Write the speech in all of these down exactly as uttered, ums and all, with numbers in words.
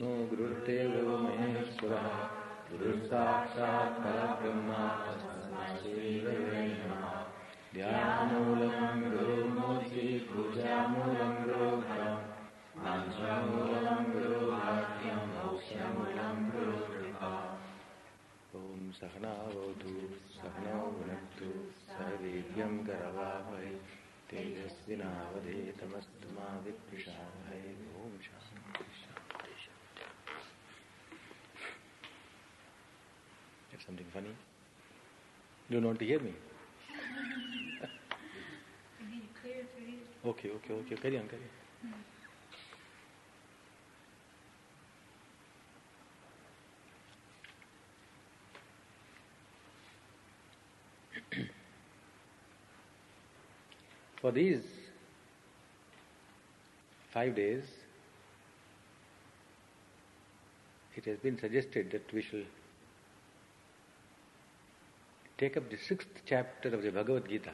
विष्णु गुरुर्देवो महेश्वरः गुरुः साक्षात् परब्रह्म तस्मै श्रीगुरवे नमः। ध्यानमूलं गुरुर्मूर्ति पूजामूलं गुरुर्भरम् मंत्रमूलं गुरुर्वाक्यं मोक्षमूलं गुरुर्कृपा। ॐ सहना भवतु सहनौ भुनक्तु सह वीर्यं करवावहै तेजस्विनावधेतमस्तु मा विद्विषावहै। ॐ शान्ति शान्ति शान्ति। It's something funny? You don't want to hear me? Okay, okay, okay. Carry on, carry on. For these five days, it has been suggested that we shall take up the sixth chapter of the Bhagavad Gita.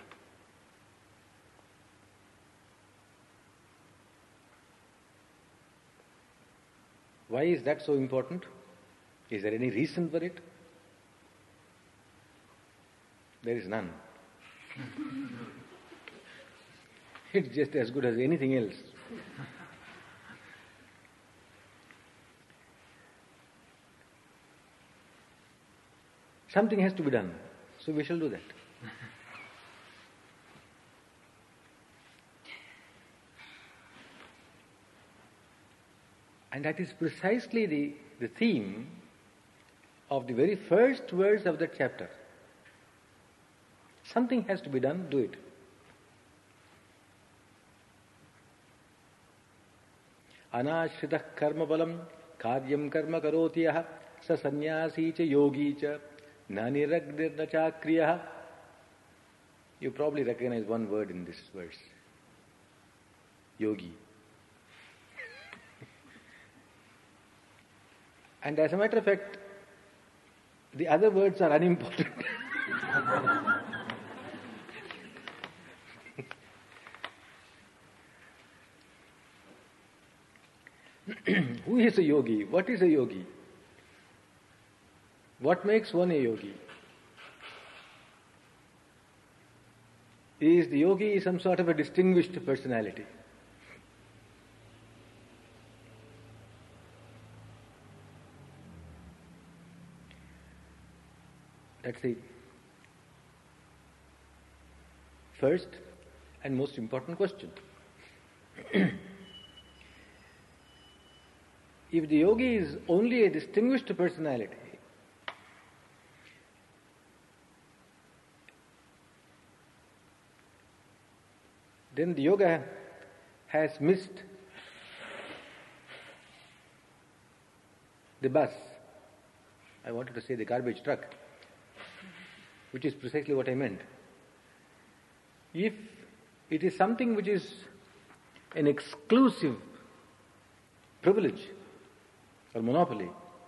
Why is that so important? Is there any reason for it? There is none. It's just as good as anything else. Something has to be done, so we shall do that. And that is precisely the, the theme of the very first verse of that chapter. Something has to be done, do it. Anashritah karma balam karyam karma karoti yaha sa sannyasi cha yogi cha na niragdir na chakriyah. You probably recognize one word in this verse. Yogi. And as a matter of fact, the other words are unimportant. Who is a yogi? What is a yogi? What makes one a yogi? Is the yogi some sort of a distinguished personality? That's the first and most important question. If the yogi is only a distinguished personality, then the yoga has missed the bus. I wanted to say the garbage truck, which is precisely what I meant. If it is something which is an exclusive privilege or monopoly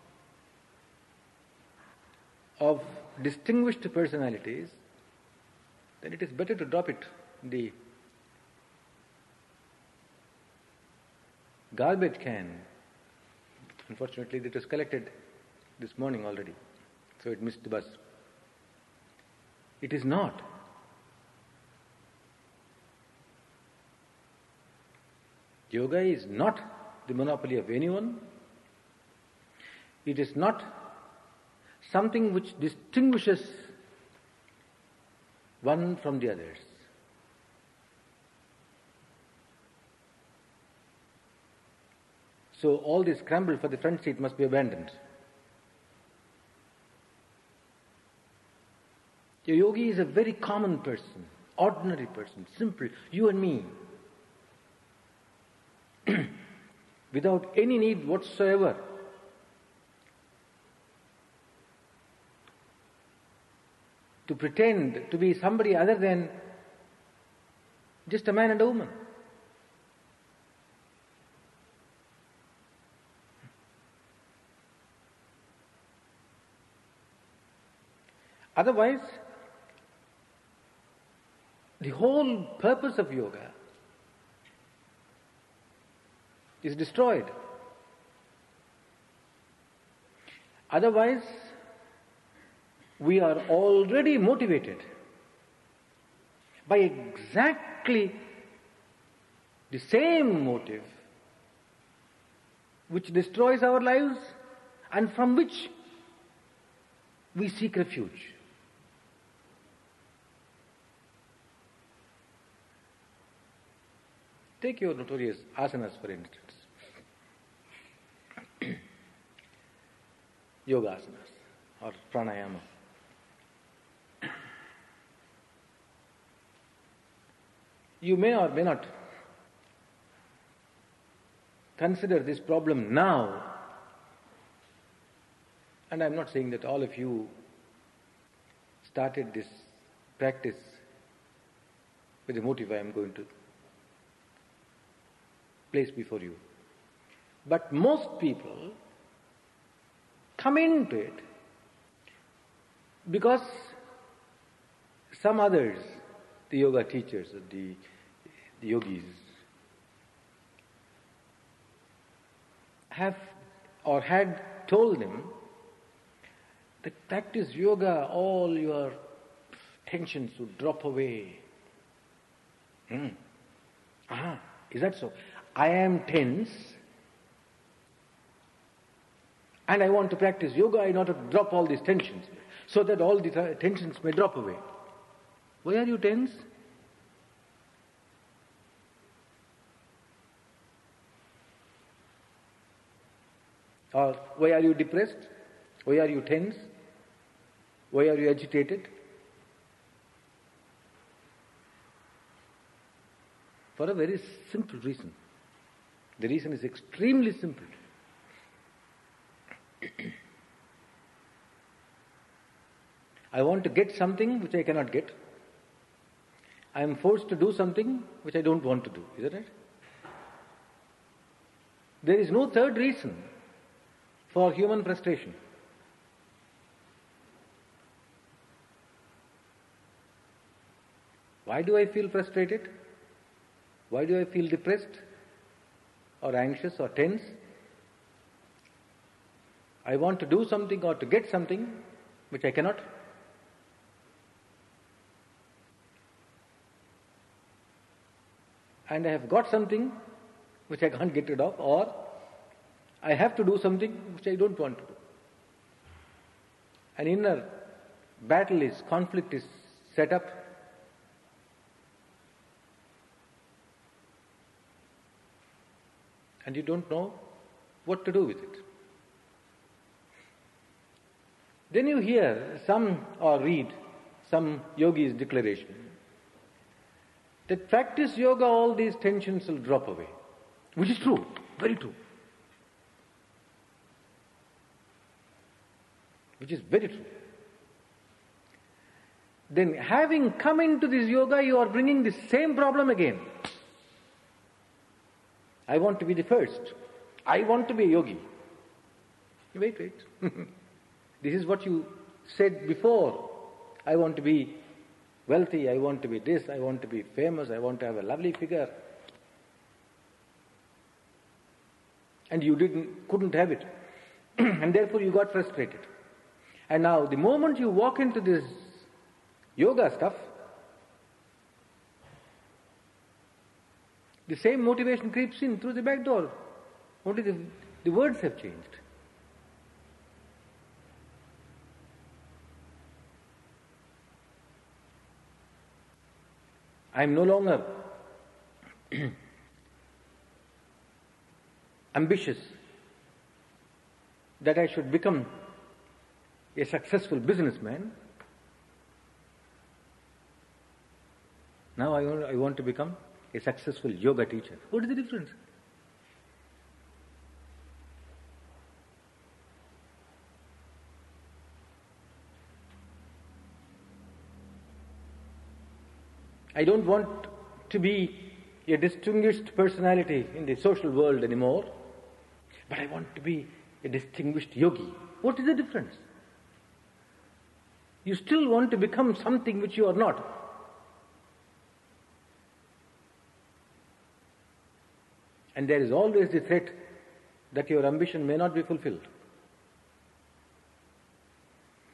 of distinguished personalities, then it is better to drop it in the garbage can. Unfortunately, it was collected this morning already, so it missed the bus. It is not. Yoga is not the monopoly of anyone. It is not something which distinguishes one from the others. So all this scramble for the front seat must be abandoned. A yogi is a very common person, ordinary person, simple, you and me, without any need whatsoever to pretend to be somebody other than just a man and a woman. Otherwise, the whole purpose of yoga is destroyed. Otherwise, we are already motivated by exactly the same motive which destroys our lives and from which we seek refuge. Take your notorious asanas, for instance. Yoga asanas or pranayama. You may or may not consider this problem now, and I'm not saying that all of you started this practice with the motive I am going to place before you. But most people come into it because some others, the yoga teachers, the, the yogis, have or had told them that practice yoga, all your tensions would drop away. Hmm. Aha, is that so? I am tense and I want to practice yoga in order to drop all these tensions so that all the th- tensions may drop away. Why are you tense? Or why are you depressed? Why are you tense? Why are you agitated? For a very simple reason. The reason is extremely simple. I want to get something which I cannot get. I am forced to do something which I don't want to do. Isn't it? There is no third reason for human frustration. Why do I feel frustrated? Why do I feel depressed or anxious or tense? I want to do something or to get something which I cannot. And I have got something which I can't get rid of, or I have to do something which I don't want to do. An inner battle is, conflict is set up. And you don't know what to do with it. Then you hear some or read some yogi's declaration that practice yoga, all these tensions will drop away. Which is true, very true. Which is very true. Then having come into this yoga, you are bringing the same problem again. I want to be the first. I want to be a yogi. Wait, wait. This is what you said before. I want to be wealthy, I want to be this, I want to be famous, I want to have a lovely figure. And you didn't, couldn't have it. And therefore you got frustrated. And now the moment you walk into this yoga stuff, the same motivation creeps in through the back door. Only the, the words have changed. I am no longer ambitious that I should become a successful businessman. Now I want, I want to become a successful yoga teacher. What is the difference? I don't want to be a distinguished personality in the social world anymore, but I want to be a distinguished yogi. What is the difference? You still want to become something which you are not. And there is always the threat that your ambition may not be fulfilled.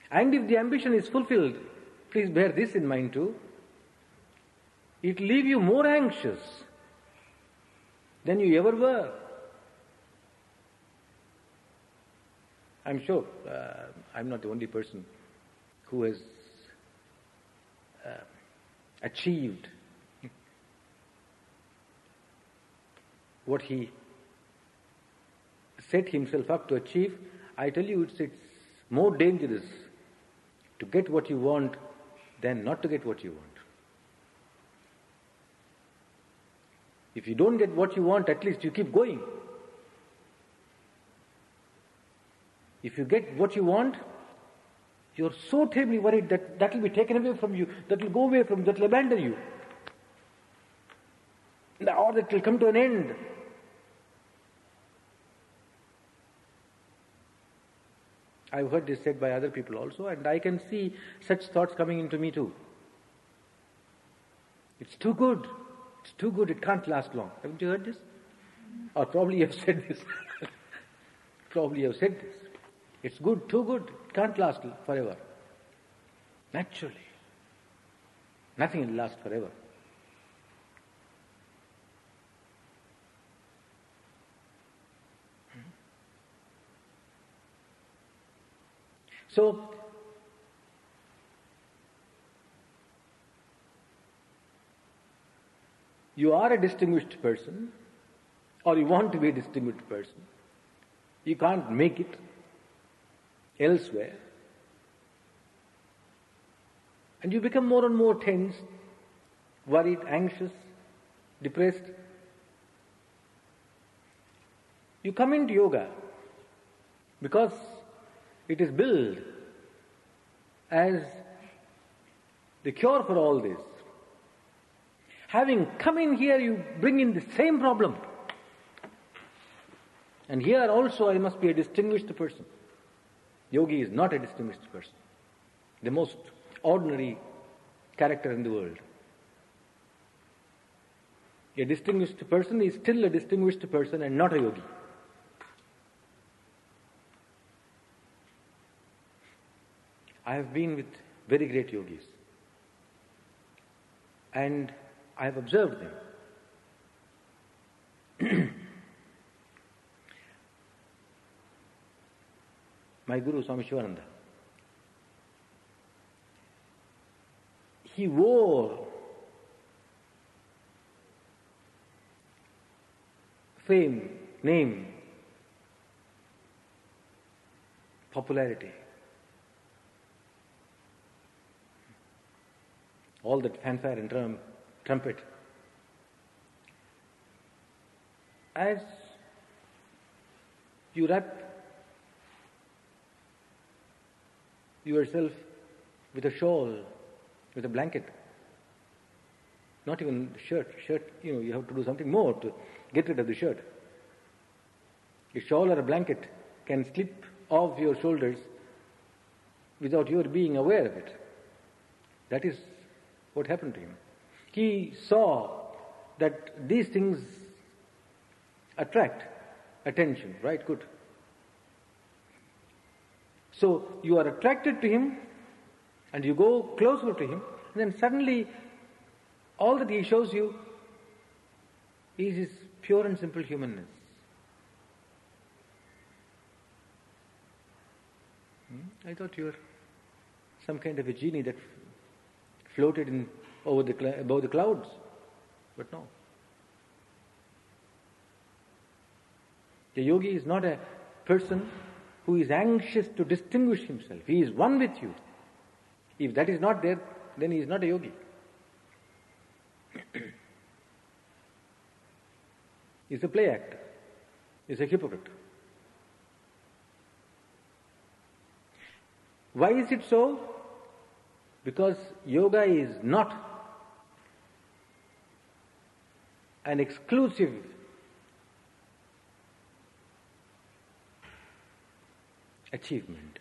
And if the ambition is fulfilled, please bear this in mind too, it will leave you more anxious than you ever were. I'm sure uh, I'm not the only person who has uh, achieved what he set himself up to achieve. I tell you, it's, it's more dangerous to get what you want than not to get what you want. If you don't get what you want, at least you keep going. If you get what you want, you're so terribly worried that that will be taken away from you, that will go away from you, that will abandon you. Or that will come to an end. I've heard this said by other people also, and I can see such thoughts coming into me too. It's too good. It's too good, it can't last long. Haven't you heard this? Or probably you have said this. Probably you have said this. It's good, too good, it can't last forever. Naturally. Nothing will last forever. So, you are a distinguished person, or you want to be a distinguished person. You can't make it elsewhere. And you become more and more tense, worried, anxious, depressed. You come into yoga because it is billed as the cure for all this. Having come in here, you bring in the same problem. And here also I must be a distinguished person. Yogi is not a distinguished person. The most ordinary character in the world. A distinguished person is still a distinguished person and not a yogi. I have been with very great yogis. And I have observed them. My Guru, Swami Shivananda, he wore fame, name, popularity, all that fanfare and drum, trumpet. As you wrap yourself with a shawl, with a blanket, not even shirt, shirt, you know, you have to do something more to get rid of the shirt. A shawl or a blanket can slip off your shoulders without your being aware of it. That is what happened to him. He saw that these things attract attention, right? Good. So you are attracted to him and you go closer to him, and then suddenly all that he shows you is his pure and simple humanness. Hmm? I thought you were some kind of a genie that floated in over the cl- above the clouds, but no. The yogi is not a person who is anxious to distinguish himself. He is one with you. If that is not there, then he is not a yogi. He is a play actor. He is a hypocrite. Why is it so? Because yoga is not an exclusive achievement.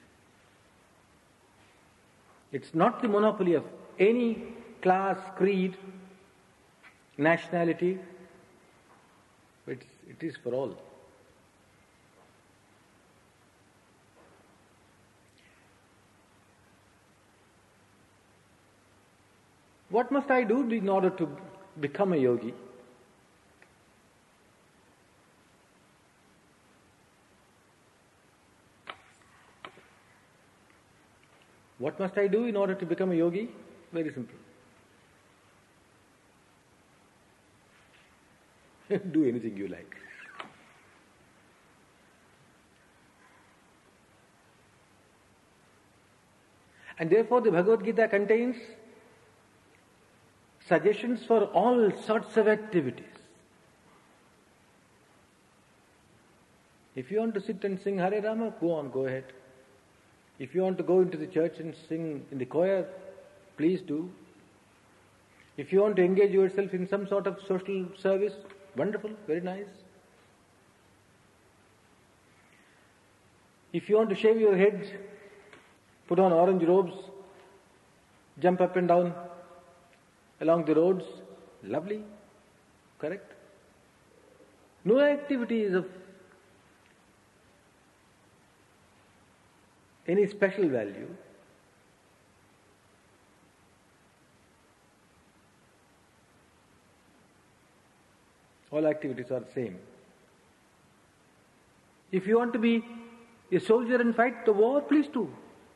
It's not the monopoly of any class, creed, nationality. It's, it is for all. What must I do in order to become a yogi? What must I do in order to become a yogi? Very simple. Do anything you like. And therefore the Bhagavad Gita contains suggestions for all sorts of activities. If you want to sit and sing Hare Rama, go on, go ahead. If you want to go into the church and sing in the choir, please do. If you want to engage yourself in some sort of social service, wonderful, very nice. If you want to shave your heads, put on orange robes, jump up and down along the roads, lovely, correct? No activity is of any special value. All activities are the same. If you want to be a soldier and fight the war, please do.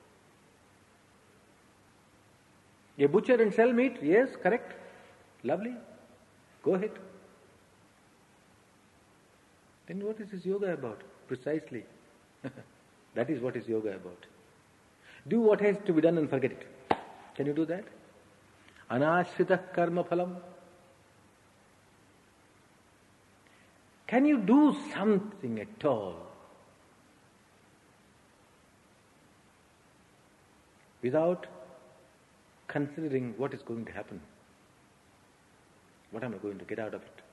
A butcher and sell meat, yes, correct, lovely, go ahead. Then what is this yoga about? Precisely. That is what is yoga about. Do what has to be done and forget it. Can you do that? Anashritah karma phalam. Can you do something at all without considering what is going to happen? What am I going to get out of it?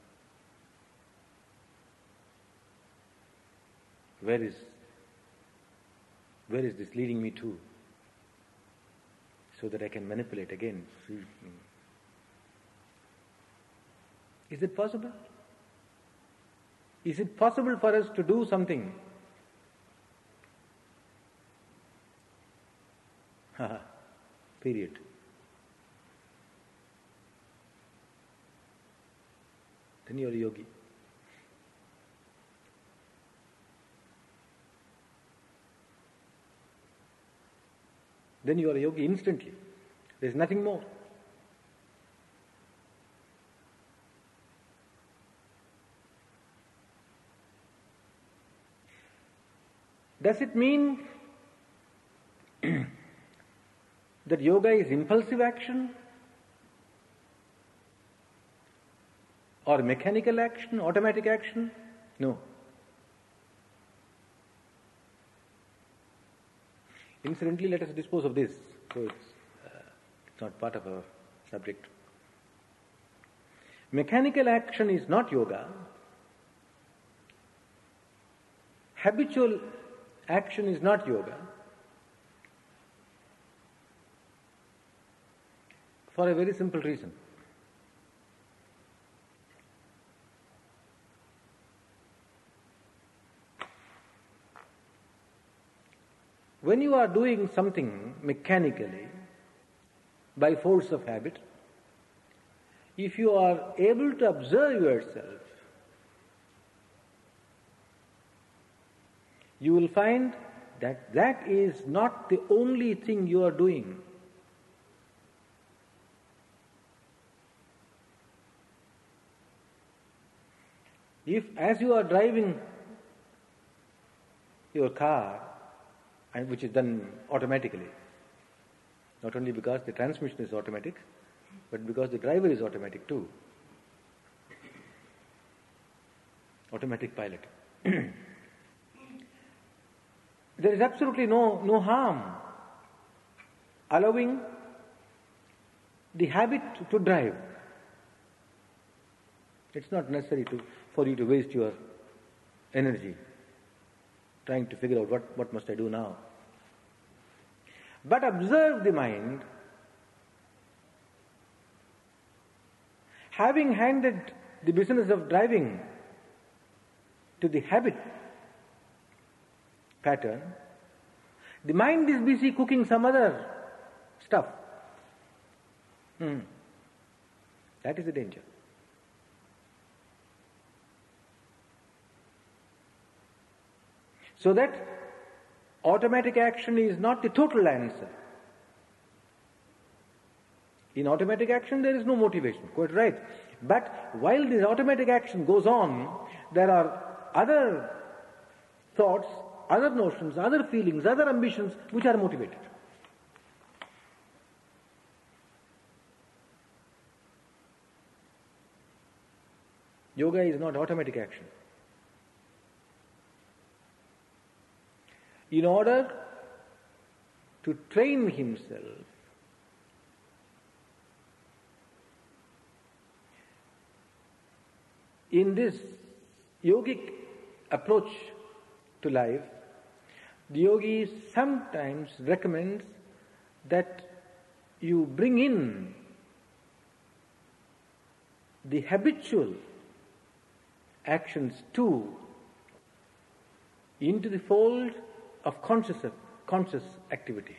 Where is Where is this leading me to? So that I can manipulate again. Is it possible? Is it possible for us to do something? Period. Then you are a yogi. Then you are a yogi instantly. There is nothing more. Does it mean that yoga is impulsive action? Or mechanical action, automatic action? No. Incidentally, let us dispose of this, so it's, uh, it's not part of our subject. Mechanical action is not yoga. Habitual action is not yoga. For a very simple reason. When you are doing something mechanically, by force of habit, if you are able to observe yourself, you will find that that is not the only thing you are doing. If, as you are driving your car, and which is done automatically, not only because the transmission is automatic, but because the driver is automatic too. Automatic pilot. There is absolutely no, no harm allowing the habit to drive. It's not necessary to, for you to waste your energy trying to figure out what, what must I do now. But observe the mind, having handed the business of driving to the habit pattern, the mind is busy cooking some other stuff. Hmm. That is the danger. So that automatic action is not the total answer. In automatic action there is no motivation, quite right. But while this automatic action goes on, there are other thoughts, other notions, other feelings, other ambitions which are motivated. Yoga is not automatic action. In order to train himself in this yogic approach to life, the yogi sometimes recommends that you bring in the habitual actions too into the fold of conscious, conscious activity.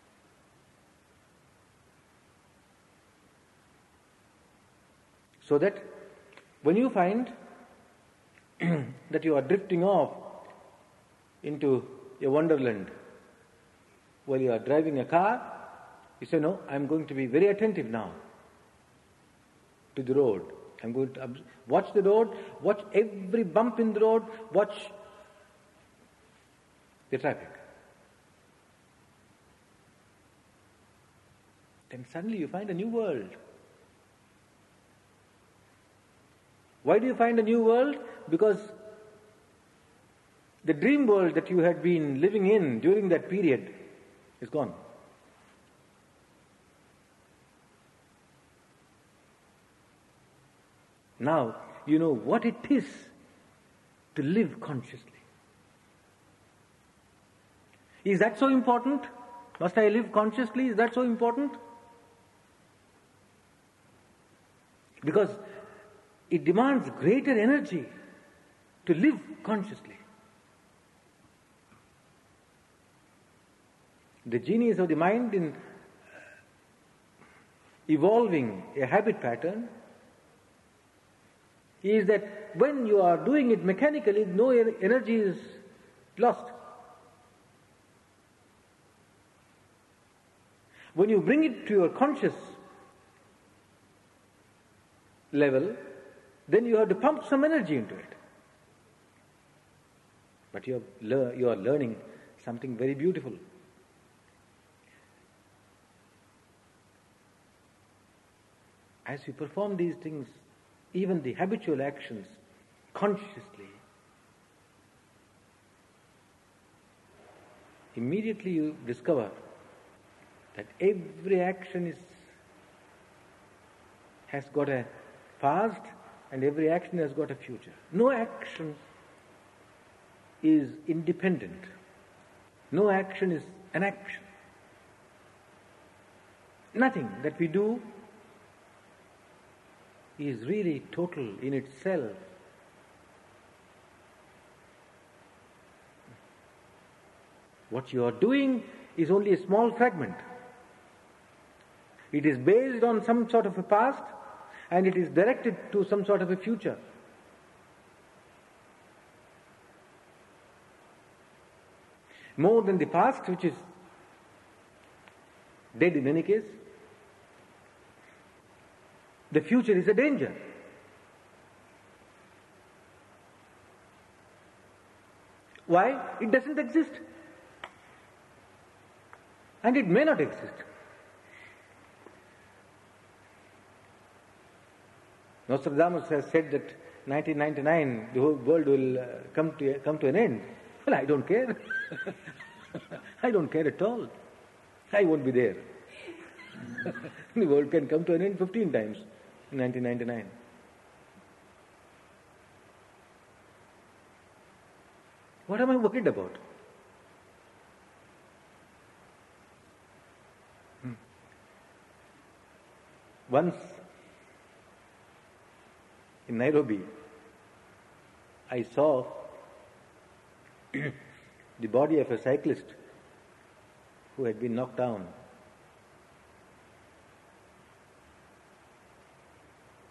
So that when you find that you are drifting off into a wonderland while you are driving a car, you say, no, I'm going to be very attentive now to the road. I'm going to observe, watch the road, watch every bump in the road, watch the traffic. Then suddenly you find a new world. Why do you find a new world? Because the dream world that you had been living in during that period is gone. Now you know what it is to live consciously. Is that so important? Must I live consciously? Is that so important? Because it demands greater energy to live consciously. The genius of the mind in evolving a habit pattern is that when you are doing it mechanically, no energy is lost. When you bring it to your conscious level, then you have to pump some energy into it. But you, have lear- you are learning something very beautiful. As you perform these things, even the habitual actions, consciously, immediately you discover that every action is has got a past and every action has got a future. No action is independent. No action is an action. Nothing that we do is really total in itself. What you are doing is only a small fragment. It is based on some sort of a past and it is directed to some sort of a future. More than the past, which is dead in any case, the future is a danger. Why? It doesn't exist. And it may not exist. Nostradamus has said that nineteen ninety-nine the whole world will uh, come to come to an end. Well, I don't care. I don't care at all. I won't be there. The world can come to an end fifteen times in nineteen ninety-nine. What am I worried about? Hmm. Once in Nairobi, I saw the body of a cyclist who had been knocked down.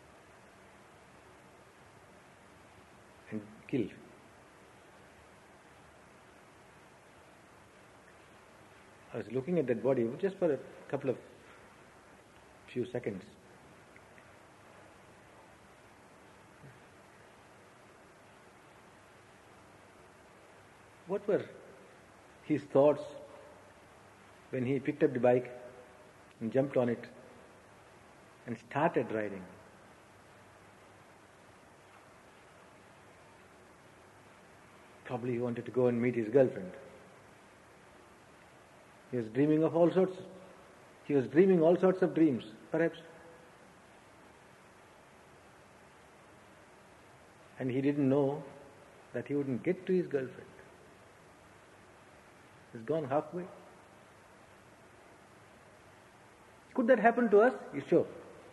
killed. I was looking at that body just for a couple of few seconds. What were his thoughts when he picked up the bike and jumped on it and started riding? Probably he wanted to go and meet his girlfriend. He was dreaming of all sorts. He was dreaming all sorts of dreams, perhaps. And he didn't know that he wouldn't get to his girlfriend. He's gone halfway. Could that happen to us? You sure?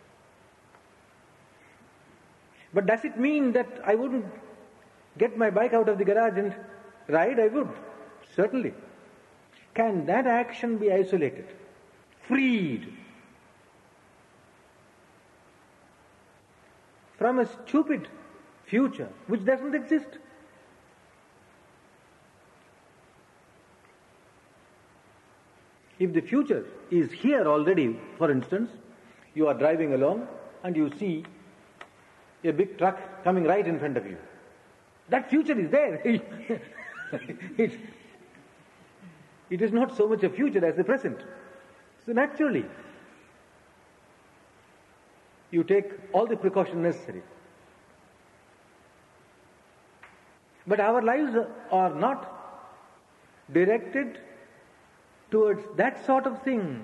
But does it mean that I wouldn't get my bike out of the garage and ride? I would. Certainly. Can that action be isolated? Freed from a stupid future which doesn't exist? If the future is here already, for instance, you are driving along and you see a big truck coming right in front of you. That future is there. it, it is not so much a future as the present. So naturally, you take all the precaution necessary. But our lives are not directed towards that sort of thing.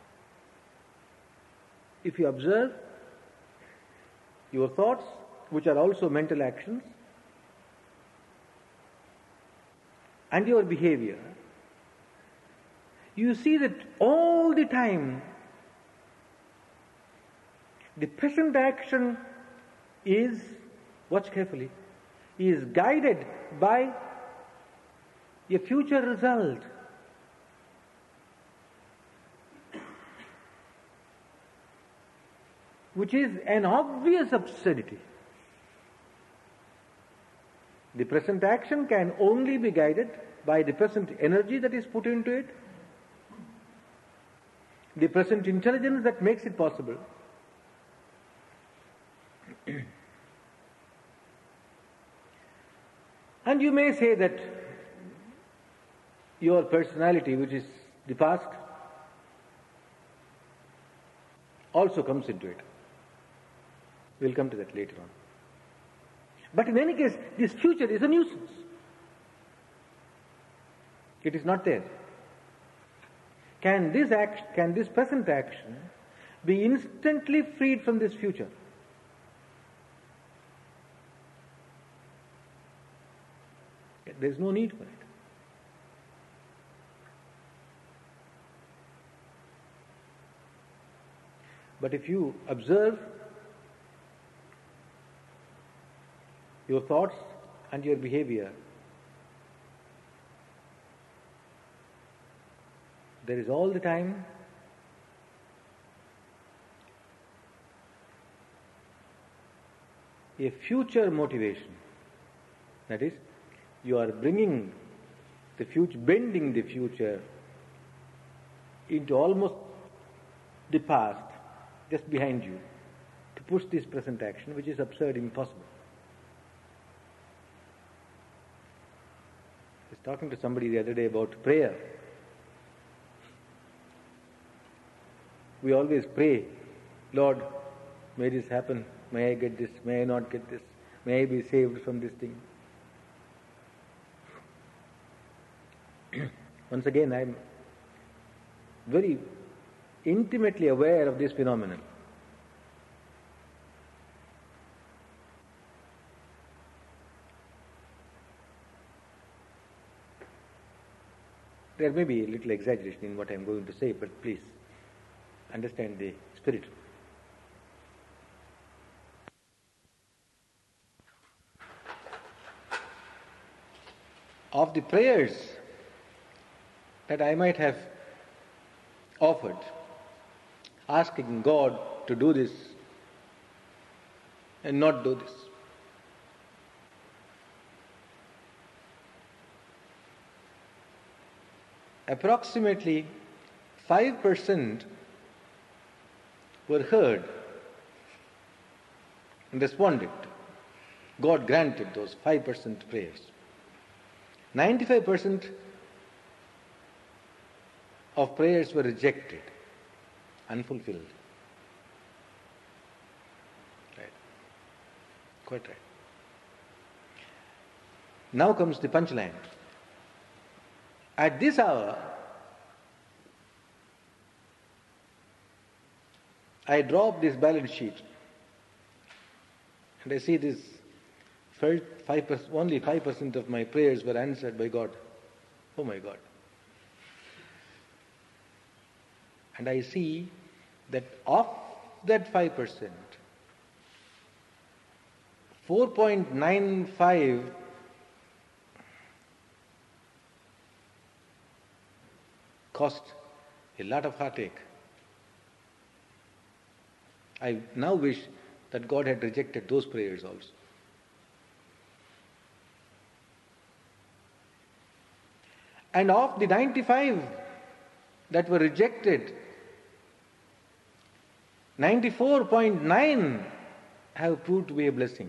If you observe your thoughts, which are also mental actions, and your behavior, you see that all the time the present action is, watch carefully, is guided by a future result. Which is an obvious absurdity. The present action can only be guided by the present energy that is put into it, the present intelligence that makes it possible. And you may say that your personality, which is the past, also comes into it. We'll come to that later on. But in any case, this future is a nuisance. It is not there. Can this act, can this present action be instantly freed from this future? There is no need for it. But if you observe your thoughts and your behavior, there is all the time a future motivation. That is, you are bringing the future, bending the future into almost the past, just behind you, to push this present action, which is absurd, impossible. I was talking to somebody the other day about prayer. We always pray, Lord, may this happen, may I get this, may I not get this, may I be saved from this thing. Once again, I am very intimately aware of this phenomenon. There may be a little exaggeration in what I am going to say, but please understand the spirit. Of the prayers that I might have offered, asking God to do this and not do this, approximately five percent were heard and responded to. God granted those five percent prayers. ninety-five percent of prayers were rejected, unfulfilled. Right. Quite right. Now comes the punchline. At this hour, I drop this balance sheet and I see this five percent, only five percent of my prayers were answered by God. Oh my God. And I see that of that five percent, four point nine five cost a lot of heartache. I now wish that God had rejected those prayers also. And of the ninety-five that were rejected, ninety-four point nine have proved to be a blessing.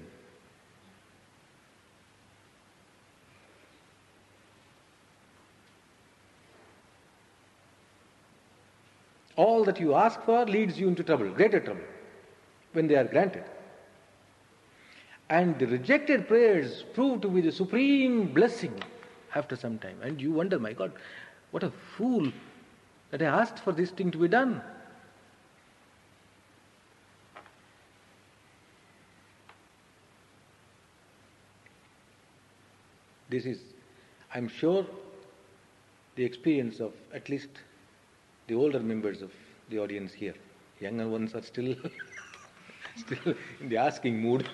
All that you ask for leads you into trouble, greater trouble, when they are granted. And the rejected prayers prove to be the supreme blessing after some time. And you wonder, my God, what a fool that I asked for this thing to be done. This is, I'm sure, the experience of at least the older members of the audience here. Younger ones are still still in the asking mood.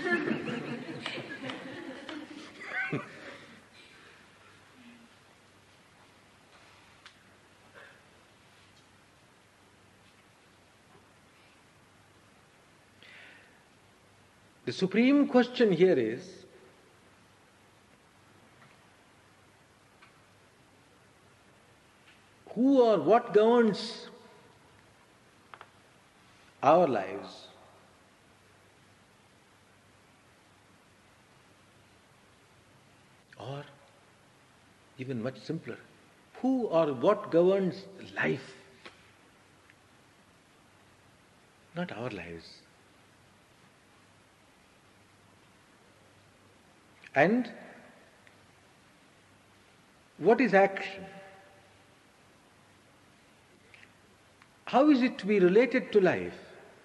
The supreme question here is, who or what governs our lives? Or, even much simpler, who or what governs life? Not our lives. And what is action? How is it to be related to life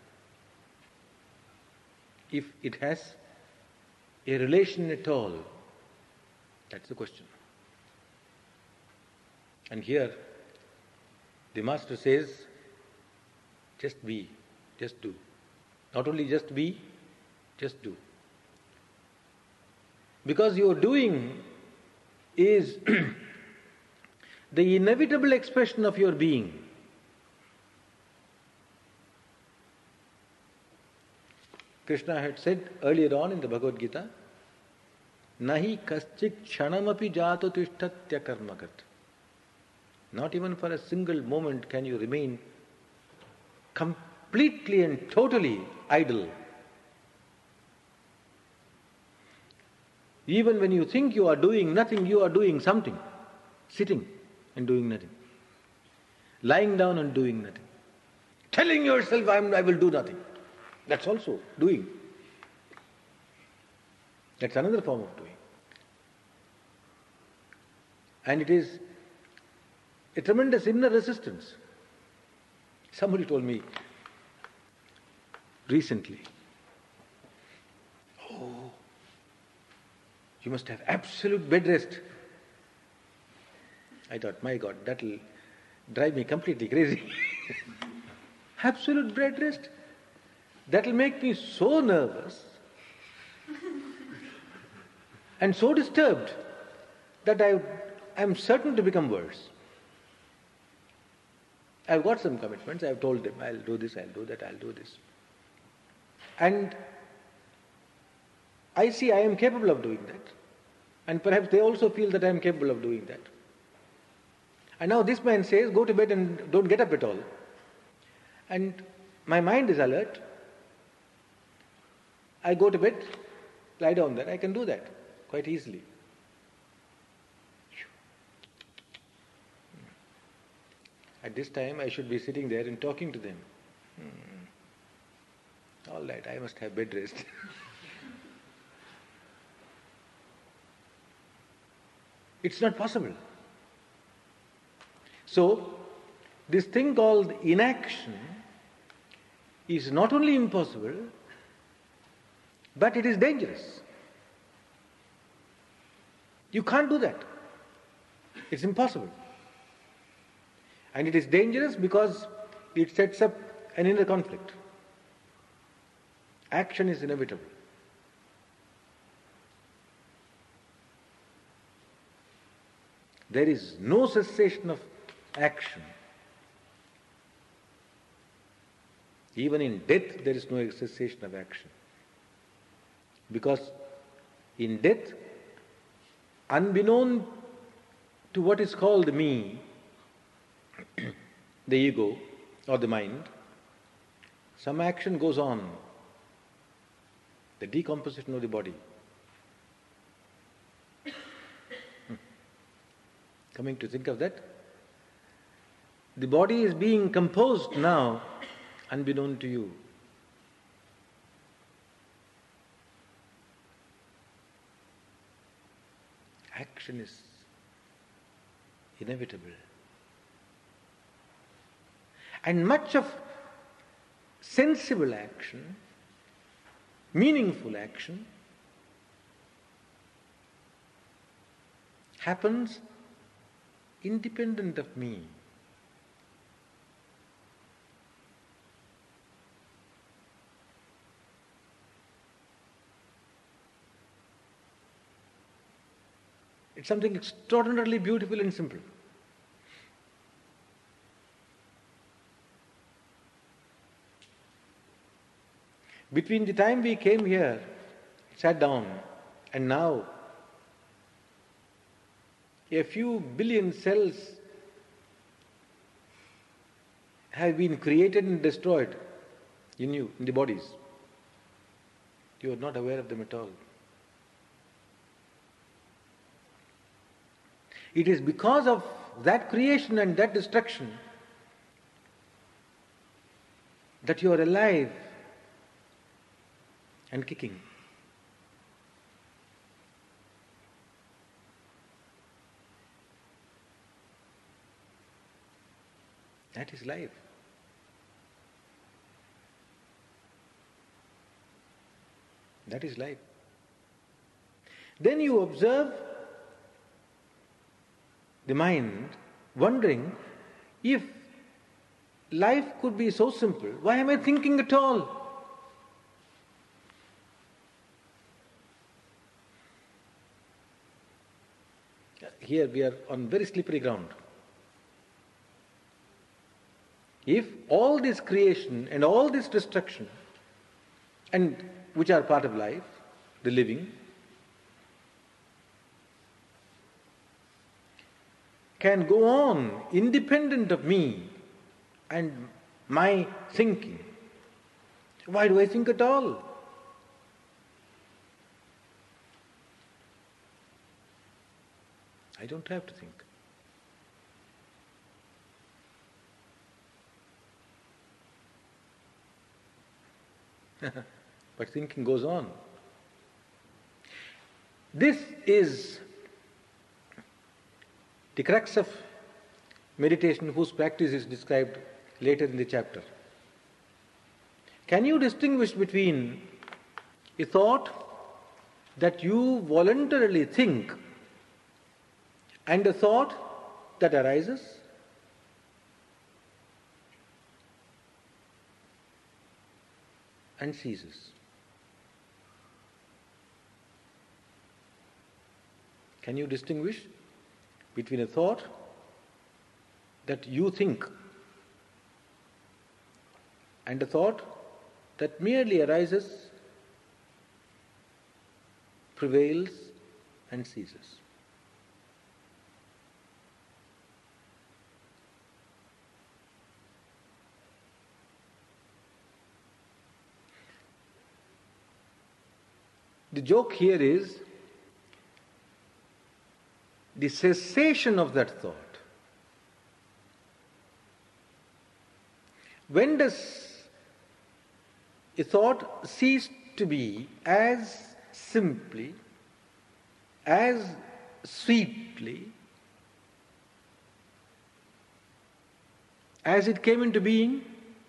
if it has a relation at all? That's the question. And here the Master says, just be, just do. Not only just be, just do. Because your doing is the inevitable expression of your being. Krishna had said earlier on in the Bhagavad Gita, Nahi kaschit kshanamapi jato tishtatya karmagat. Not even for a single moment can you remain completely and totally idle. Even when you think you are doing nothing, you are doing something. Sitting and doing nothing. Lying down and doing nothing. Telling yourself, I, am, I will do nothing. That's also doing. That's another form of doing. And it is a tremendous inner resistance. Somebody told me recently, oh, you must have absolute bed rest. I thought, my God, that will drive me completely crazy. Absolute bed rest? That will make me so nervous and so disturbed that I am certain to become worse. I've got some commitments. I've told them, I'll do this, I'll do that, I'll do this. And I see I am capable of doing that. And perhaps they also feel that I am capable of doing that. And now this man says, go to bed and don't get up at all. And my mind is alert. I go to bed, lie down there. I can do that quite easily. At this time, I should be sitting there and talking to them. Hmm. All right, I must have bed rest. It's not possible. So, this thing called inaction is not only impossible, but it is dangerous. You can't do that. It's impossible. And it is dangerous because it sets up an inner conflict. Action is inevitable. There is no cessation of action. Even in death, there is no cessation of action. Because in death, unbeknown to what is called me, the ego or the mind, some action goes on. The decomposition of the body. Coming to think of that, the body is being composed now, unbeknown to you. Action is inevitable. And much of sensible action, meaningful action, happens independent of me. It's something extraordinarily beautiful and simple. Between the time we came here, sat down, and now, a few billion cells have been created and destroyed in you, in the bodies. You are not aware of them at all. It is because of that creation and that destruction that you are alive and kicking. That is life. That is life. Then you observe the mind wondering, if life could be so simple, why am I thinking at all? Here we are on very slippery ground. If all this creation and all this destruction, and which are part of life, the living, can go on independent of me and my thinking, why do I think at all? I don't have to think. But thinking goes on. This is the crux of meditation, whose practice is described later in the chapter. Can you distinguish between a thought that you voluntarily think and a thought that arises? And ceases. Can you distinguish between a thought that you think and a thought that merely arises, prevails, and ceases? The joke here is the cessation of that thought. When does a thought cease to be as simply, as sweetly, as it came into being?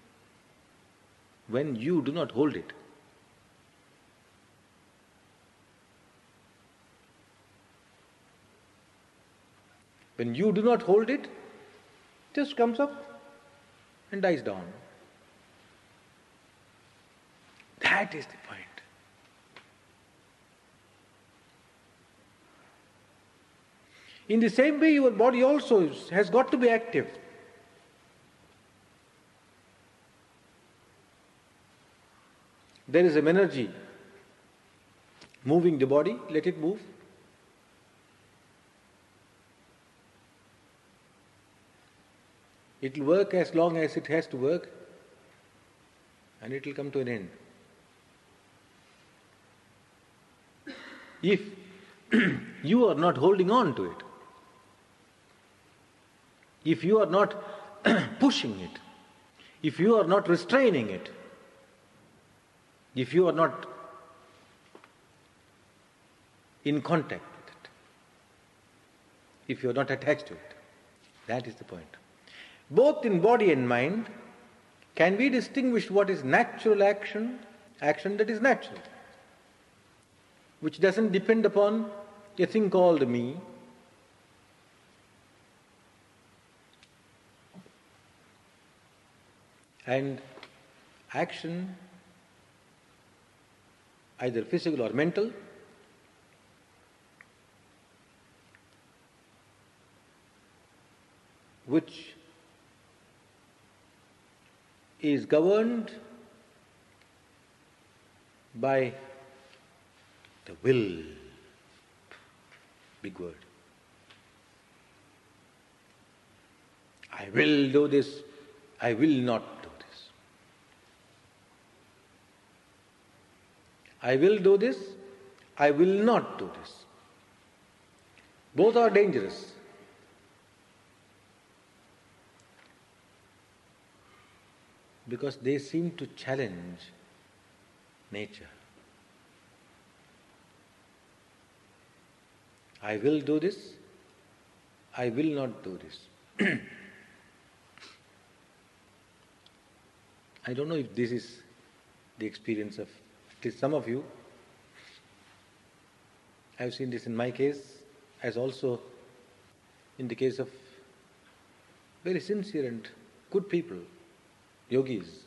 When you do not hold it. When you do not hold it, it just comes up and dies down. That is the point. In the same way, your body also is, has got to be active. There is an energy moving the body, let it move. It will work as long as it has to work, and it will come to an end. If you are not holding on to it, if you are not pushing it, if you are not restraining it, if you are not in contact with it, if you are not attached to it, that is the point. Both in body and mind, can we distinguish what is natural action, action that is natural, which doesn't depend upon a thing called me, and action either physical or mental, which is governed by the will. Big word. I will do this, I will not do this. I will do this, I will not do this. Both are dangerous. Because they seem to challenge nature. I will do this, I will not do this. I don't know if this is the experience of at least some of you. I have seen this in my case, as also in the case of very sincere and good people, yogis.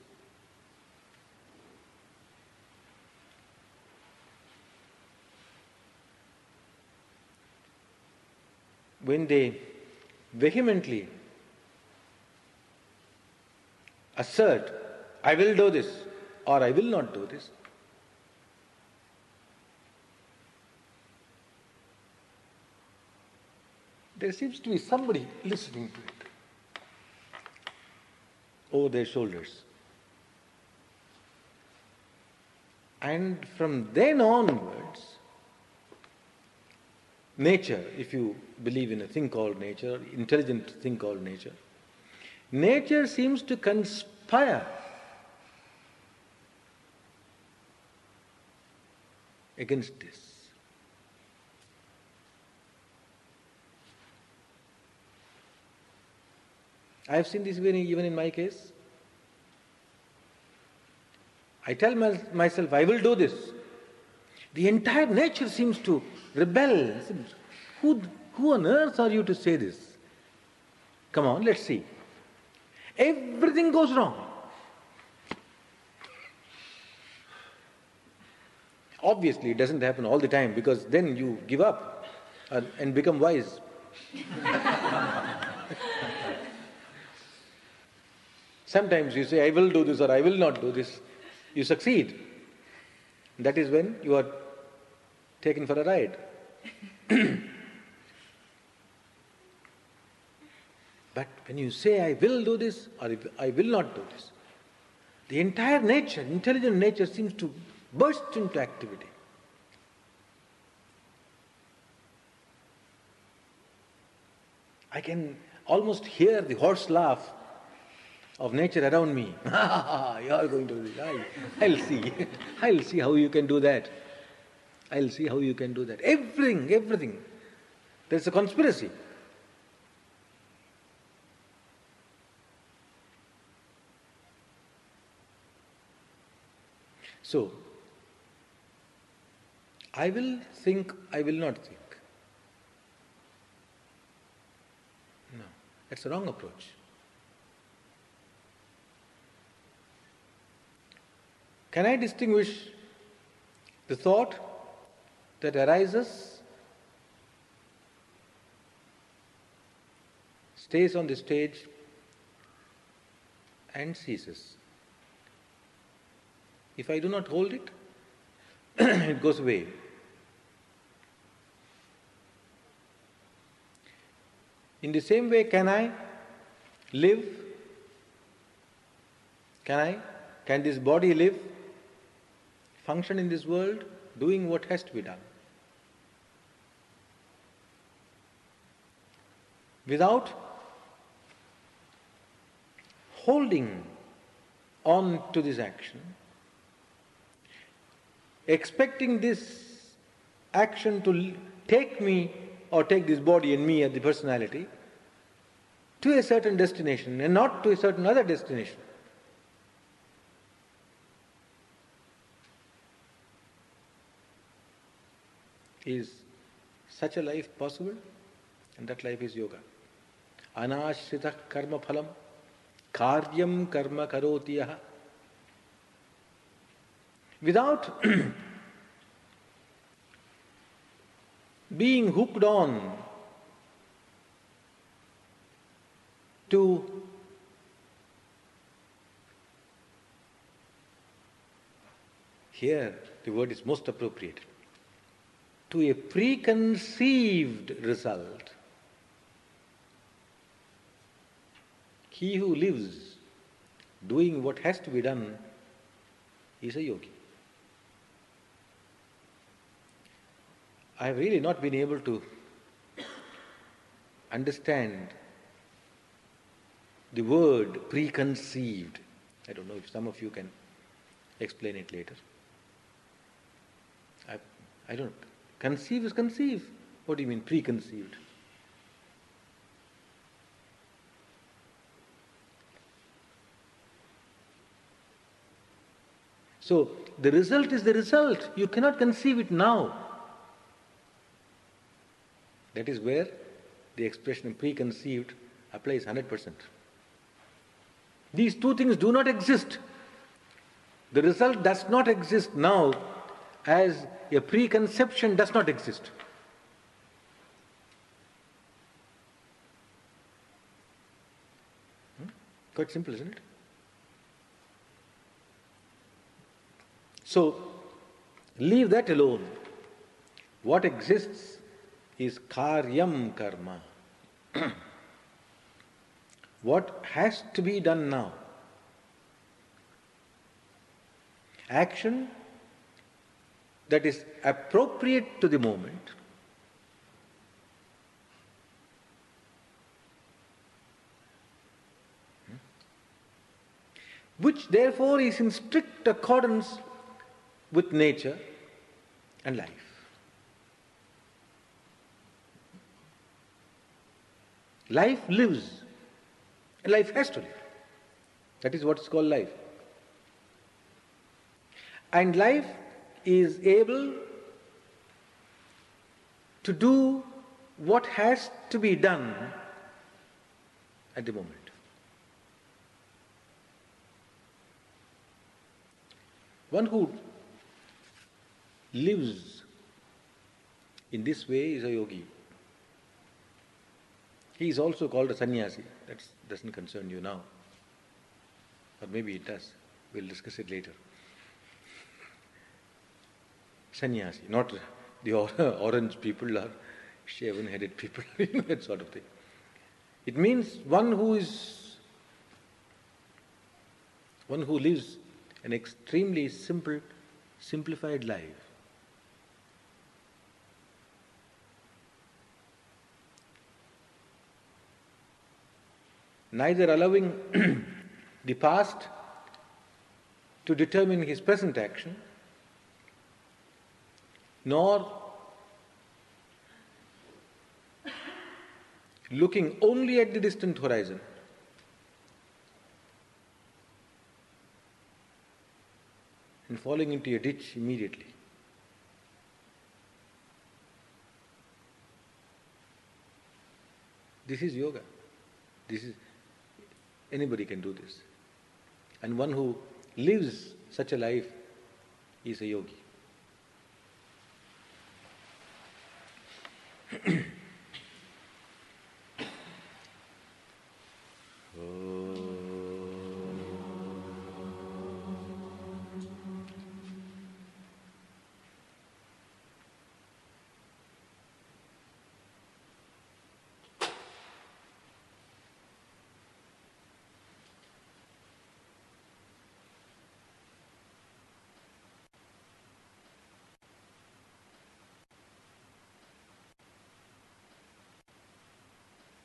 When they vehemently assert, I will do this or I will not do this, there seems to be somebody listening to it over their shoulders. And from then onwards, nature, if you believe in a thing called nature, intelligent thing called nature, nature seems to conspire against this. I have seen this even in my case. I tell my, myself, I will do this. The entire nature seems to rebel. Who, who on earth are you to say this? Come on, let's see. Everything goes wrong. Obviously, it doesn't happen all the time, because then you give up and, and become wise. Sometimes you say, I will do this or I will not do this. You succeed. That is when you are taken for a ride. But when you say, I will do this or I will not do this, the entire nature, intelligent nature, seems to burst into activity. I can almost hear the horse laugh of nature around me. You are going to do this. I'll, I'll see. I'll see how you can do that. I'll see how you can do that. Everything, everything. There's a conspiracy. So, I will think, I will not think. No, that's a wrong approach. Can I distinguish the thought that arises, stays on the stage, and ceases? If I do not hold it, it goes away. In the same way, can I live? Can I? Can this body live? Function in this world, doing what has to be done. Without holding on to this action, expecting this action to take me or take this body and me as the personality to a certain destination and not to a certain other destination. Is such a life possible? And that life is yoga. Anashrita karma phalam karyam karma karoti yaha. Without being hooked on to here the word is most appropriate, to a preconceived result. He who lives doing what has to be done is a yogi. I have really not been able to understand the word preconceived. I don't know if some of you can explain it later. I, I don't. Conceive is conceive. What do you mean preconceived? So the result is the result. You cannot conceive it now. That is where the expression preconceived applies one hundred percent. These two things do not exist. The result does not exist now as a preconception does not exist. Hmm? Quite simple, isn't it? So, leave that alone. What exists is karyam karma. What has to be done now? Action that is appropriate to the moment, which therefore is in strict accordance with nature and life. Life lives, and life has to live. That is what is called life. And life is able to do what has to be done at the moment. One who lives in this way is a yogi. He is also called a sannyasi. That doesn't concern you now. Or maybe it does. We'll discuss it later. Sannyasi, not the orange people or shaven-headed people, you know, that sort of thing. It means one who is, one who lives an extremely simple, simplified life. neither allowing the past to determine his present action, nor looking only at the distant horizon. And falling into a ditch immediately. This is yoga. This is anybody can do this. And one who lives such a life is a yogi.